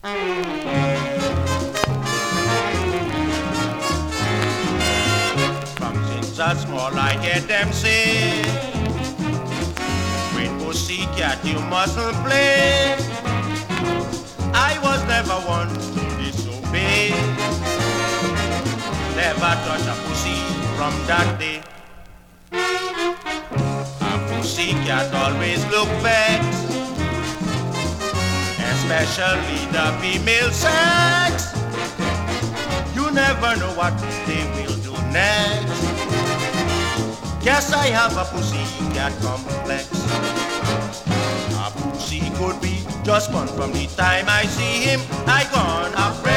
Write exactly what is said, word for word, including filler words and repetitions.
From since I small I hear them say, with pussycat you mustn't play. I was never one to disobey. Never touch a pussy from that day. A pussycat always look vexed, especially the female sex. You never know what they will do next. Guess I have a pussycat complex. A pussy could be just one from the time I see him. I gone a